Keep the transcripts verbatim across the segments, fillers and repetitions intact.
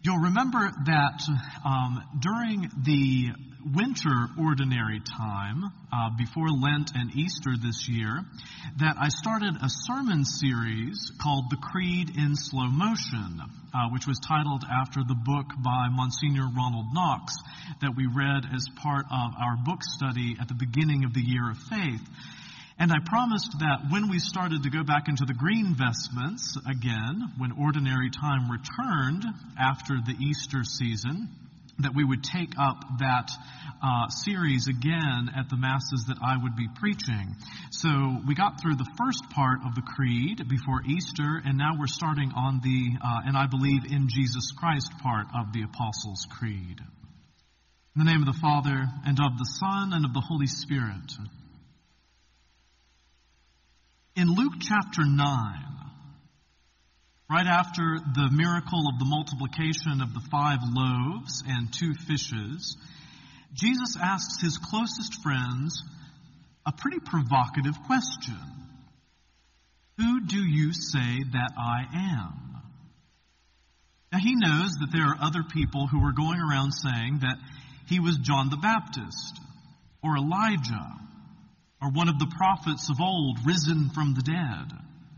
You'll remember that um, during the winter ordinary time, uh, before Lent and Easter this year, that I started a sermon series called The Creed in Slow Motion, uh, which was titled after the book by Monsignor Ronald Knox that we read as part of our book study at the beginning of the Year of Faith. And I promised that when we started to go back into the green vestments again, when ordinary time returned after the Easter season, that we would take up that uh, series again at the Masses that I would be preaching. So we got through the first part of the Creed before Easter, and now we're starting on the, uh, and I believe in Jesus Christ part of the Apostles' Creed. In the name of the Father, and of the Son, and of the Holy Spirit. In Luke chapter nine, right after the miracle of the multiplication of the five loaves and two fishes, Jesus asks his closest friends a pretty provocative question. Who do you say that I am? Now he knows that there are other people who are going around saying that he was John the Baptist, or Elijah, or one of the prophets of old risen from the dead.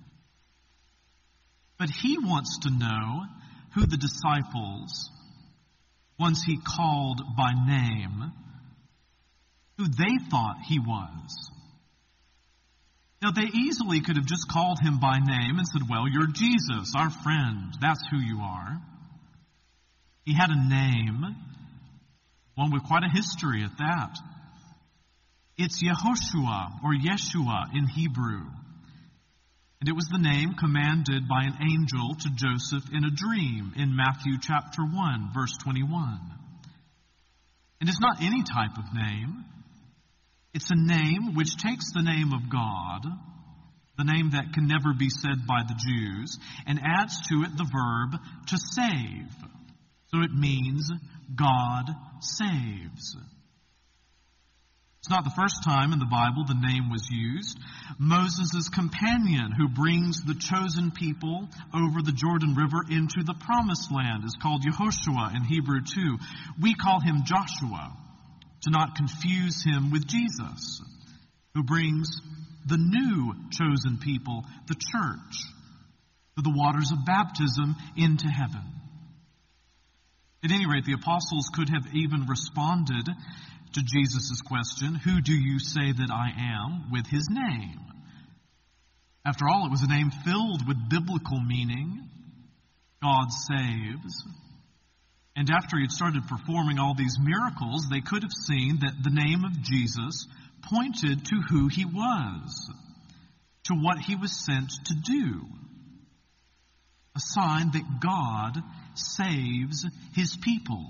But he wants to know who the disciples, once he called by name, who they thought he was. Now they easily could have just called him by name and said, well, you're Jesus, our friend, that's who you are. He had a name, one with quite a history at that. It's Yehoshua, or Yeshua in Hebrew. And it was the name commanded by an angel to Joseph in a dream in Matthew chapter one, verse twenty-one. And it's not any type of name. It's a name which takes the name of God, the name that can never be said by the Jews, and adds to it the verb to save. So it means God saves. It's not the first time in the Bible the name was used. Moses' companion who brings the chosen people over the Jordan River into the promised land is called Yehoshua in Hebrew too. We call him Joshua to not confuse him with Jesus, who brings the new chosen people, the church, through the waters of baptism into heaven. At any rate, the apostles could have even responded to Jesus' question, who do you say that I am, with his name. After all, it was a name filled with biblical meaning. God saves. And after he had started performing all these miracles, they could have seen that the name of Jesus pointed to who he was, to what he was sent to do. A sign that God saves his people.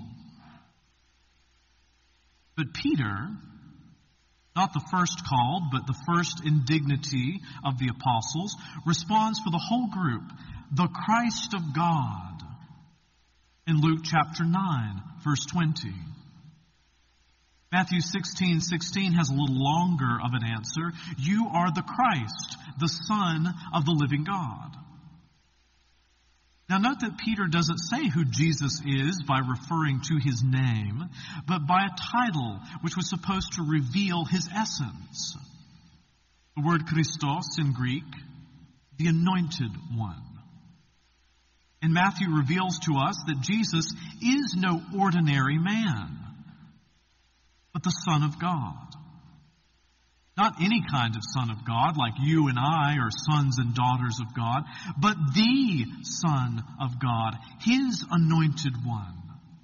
But Peter, not the first called, but the first in dignity of the apostles, responds for the whole group, the Christ of God, in Luke chapter nine, verse twenty. Matthew sixteen sixteen has a little longer of an answer. You are the Christ, the Son of the living God. Now note that Peter doesn't say who Jesus is by referring to his name, but by a title which was supposed to reveal his essence. The word Christos in Greek, the anointed one. And Matthew reveals to us that Jesus is no ordinary man, but the Son of God. Not any kind of Son of God, like you and I are sons and daughters of God, but the Son of God, his anointed one.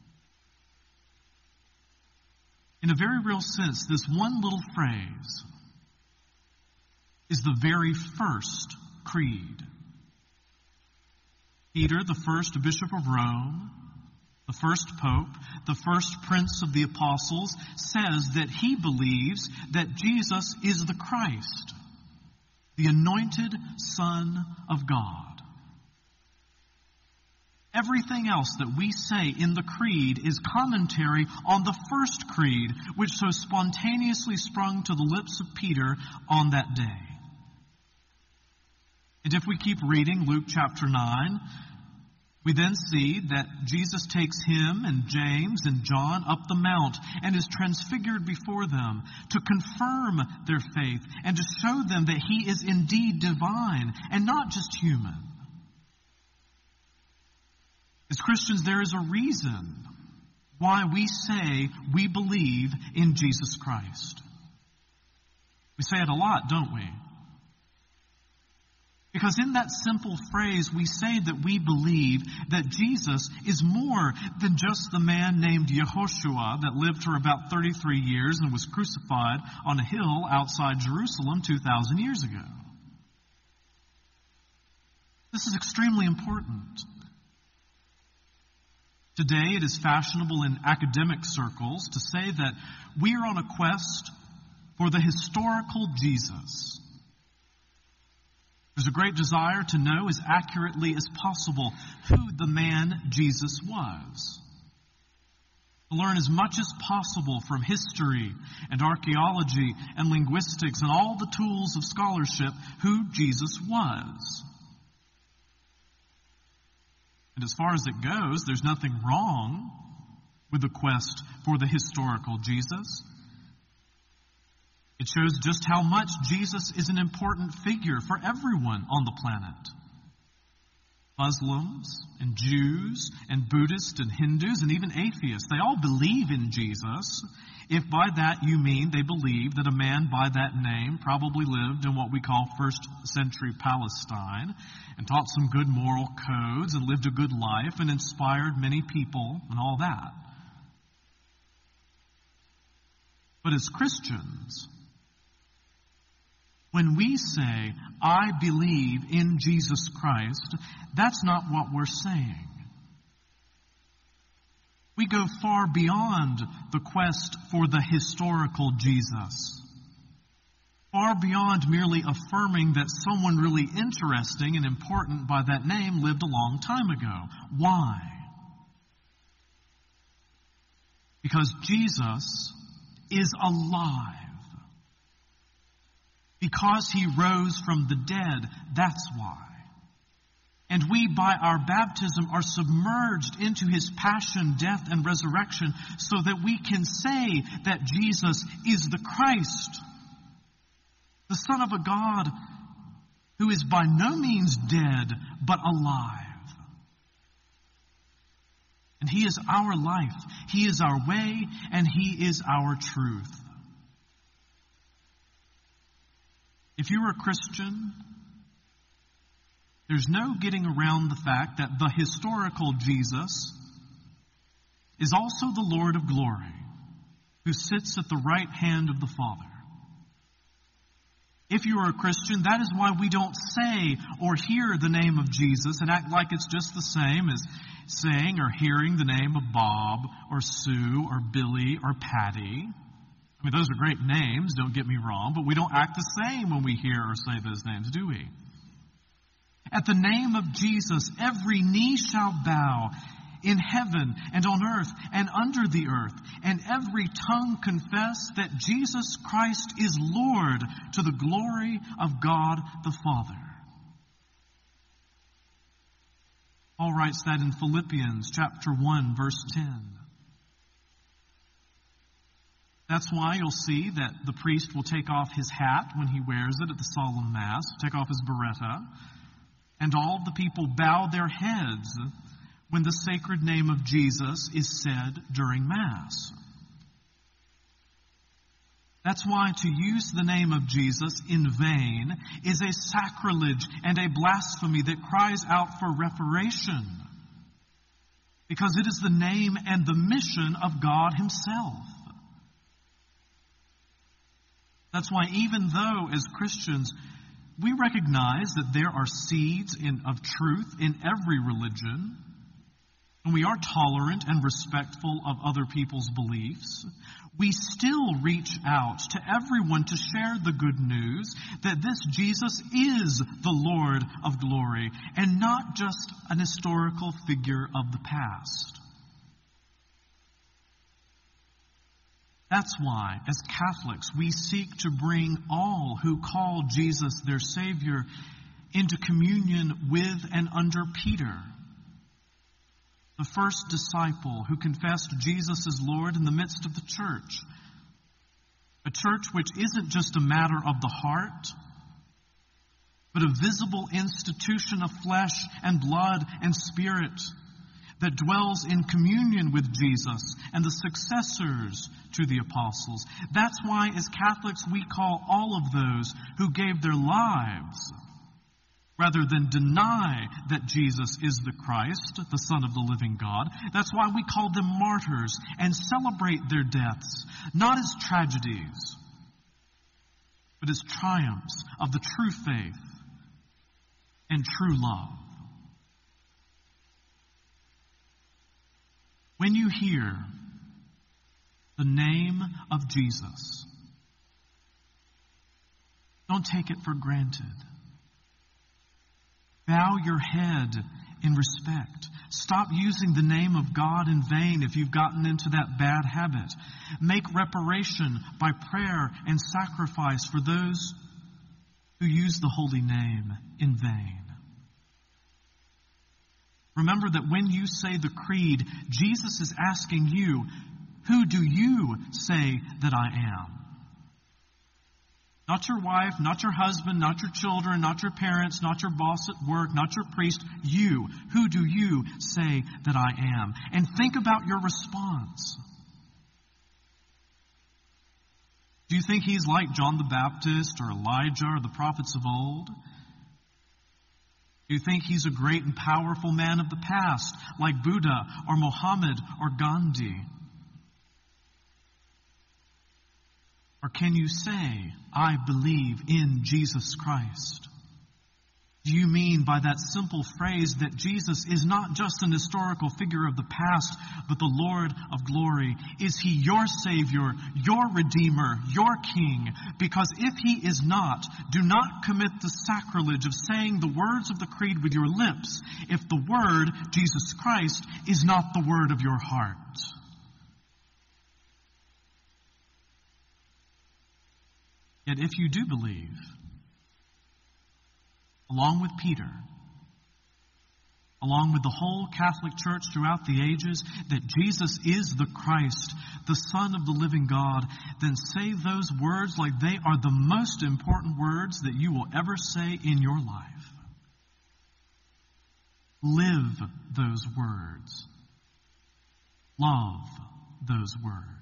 In a very real sense, this one little phrase is the very first creed. Peter, the first bishop of Rome, the first pope, the first prince of the apostles, says that he believes that Jesus is the Christ, the anointed Son of God. Everything else that we say in the creed is commentary on the first creed, which so spontaneously sprung to the lips of Peter on that day. And if we keep reading Luke chapter nine, We then see that Jesus takes him and James and John up the mount and is transfigured before them to confirm their faith and to show them that he is indeed divine and not just human. As Christians, there is a reason why we say we believe in Jesus Christ. We say it a lot, don't we? Because in that simple phrase, we say that we believe that Jesus is more than just the man named Yehoshua that lived for about thirty-three years and was crucified on a hill outside Jerusalem two thousand years ago. This is extremely important. Today, it is fashionable in academic circles to say that we are on a quest for the historical Jesus. There's a great desire to know as accurately as possible who the man Jesus was. To learn as much as possible from history and archaeology and linguistics and all the tools of scholarship who Jesus was. And as far as it goes, there's nothing wrong with the quest for the historical Jesus. It shows just how much Jesus is an important figure for everyone on the planet. Muslims and Jews and Buddhists and Hindus and even atheists, they all believe in Jesus, if by that you mean they believe that a man by that name probably lived in what we call first century Palestine and taught some good moral codes and lived a good life and inspired many people and all that. But as Christians, when we say, I believe in Jesus Christ, that's not what we're saying. We go far beyond the quest for the historical Jesus. Far beyond merely affirming that someone really interesting and important by that name lived a long time ago. Why? Because Jesus is alive. Because he rose from the dead, that's why. And we, by our baptism, are submerged into his passion, death, and resurrection so that we can say that Jesus is the Christ, the Son of a God who is by no means dead, but alive. And he is our life, he is our way, and he is our truth. If you're a Christian, there's no getting around the fact that the historical Jesus is also the Lord of glory, who sits at the right hand of the Father. If you are a Christian, that is why we don't say or hear the name of Jesus and act like it's just the same as saying or hearing the name of Bob or Sue or Billy or Patty. I mean, those are great names, don't get me wrong, but we don't act the same when we hear or say those names, do we? At the name of Jesus, every knee shall bow in heaven and on earth and under the earth, and every tongue confess that Jesus Christ is Lord to the glory of God the Father. Paul writes that in Philippians chapter one, verse ten. That's why you'll see that the priest will take off his hat when he wears it at the solemn Mass, take off his biretta, and all the people bow their heads when the sacred name of Jesus is said during Mass. That's why to use the name of Jesus in vain is a sacrilege and a blasphemy that cries out for reparation, because it is the name and the mission of God himself. That's why even though, as Christians, we recognize that there are seeds in, of truth in every religion, and we are tolerant and respectful of other people's beliefs, we still reach out to everyone to share the good news that this Jesus is the Lord of glory and not just an historical figure of the past. That's why, as Catholics, we seek to bring all who call Jesus their Savior into communion with and under Peter, the first disciple who confessed Jesus as Lord in the midst of the church. A church which isn't just a matter of the heart, but a visible institution of flesh and blood and spirit that dwells in communion with Jesus and the successors to the apostles. That's why, as Catholics, we call all of those who gave their lives rather than deny that Jesus is the Christ, the Son of the living God. That's why we call them martyrs and celebrate their deaths, not as tragedies, but as triumphs of the true faith and true love. When you hear the name of Jesus, don't take it for granted. Bow your head in respect. Stop using the name of God in vain if you've gotten into that bad habit. Make reparation by prayer and sacrifice for those who use the holy name in vain. Remember that when you say the creed, Jesus is asking you, who do you say that I am? Not your wife, not your husband, not your children, not your parents, not your boss at work, not your priest. You. Who do you say that I am? And think about your response. Do you think he's like John the Baptist or Elijah or the prophets of old? Do you think he's a great and powerful man of the past, like Buddha or Muhammad or Gandhi? Or can you say, I believe in Jesus Christ? Do you mean by that simple phrase that Jesus is not just an historical figure of the past, but the Lord of glory? Is he your Savior, your Redeemer, your King? Because if he is not, do not commit the sacrilege of saying the words of the creed with your lips if the word, Jesus Christ, is not the word of your heart. Yet if you do believe, along with Peter, along with the whole Catholic Church throughout the ages, that Jesus is the Christ, the Son of the living God, then say those words like they are the most important words that you will ever say in your life. Live those words. Love those words.